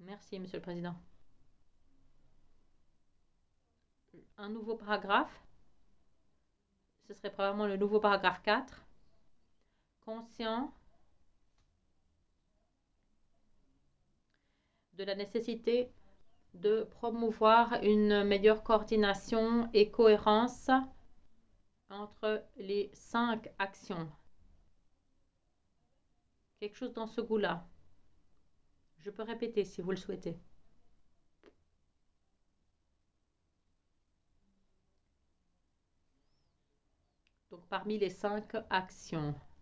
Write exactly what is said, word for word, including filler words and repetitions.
Merci, Monsieur le Président. Un nouveau paragraphe, ce serait probablement le nouveau paragraphe quatre. Conscient de la nécessité de promouvoir une meilleure coordination et cohérence entre les cinq actions. Quelque chose dans ce goût-là. Je peux répéter si vous le souhaitez. Donc, parmi les cinq actions.